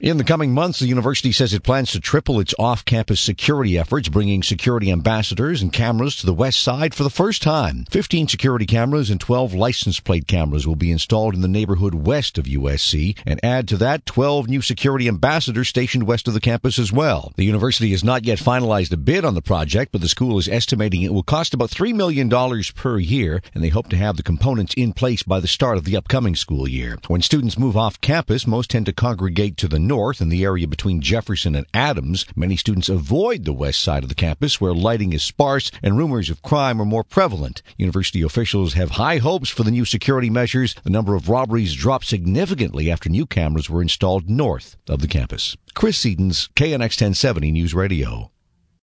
In the coming months, the university says it plans to triple its off-campus security efforts, bringing security ambassadors and cameras to the west side for the first time. 15 security cameras and 12 license plate cameras will be installed in the neighborhood west of USC, and add to that 12 new security ambassadors stationed west of the campus as well. The university has not yet finalized a bid on the project, but the school is estimating it will cost about $3 million per year, and they hope to have the components in place by the start of the upcoming school year. When students move off campus, most tend to congregate to the north in the area between Jefferson and Adams. Many students avoid the west side of the campus, where lighting is sparse and rumors of crime are more prevalent. University officials have high hopes for the new security measures. The number of robberies dropped significantly after new cameras were installed north of the campus. Chris Seaton's KNX 1070 News Radio.